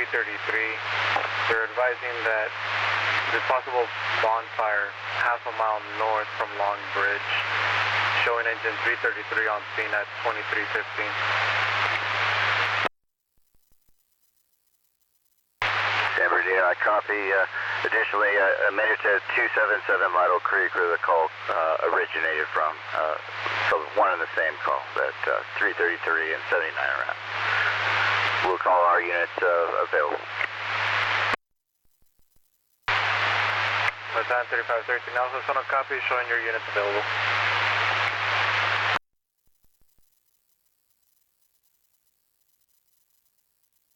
333. They're advising that there's possible bonfire half a mile north from Long Bridge, showing engine 333 on scene at 2315. San Bernardino, I copy. Additionally, a minute to 277 Lido Creek, where the call originated from. So one and the same call, that 333 and 79 around. We'll call our units available. Bataan 3513, also Sono copy, showing your units available.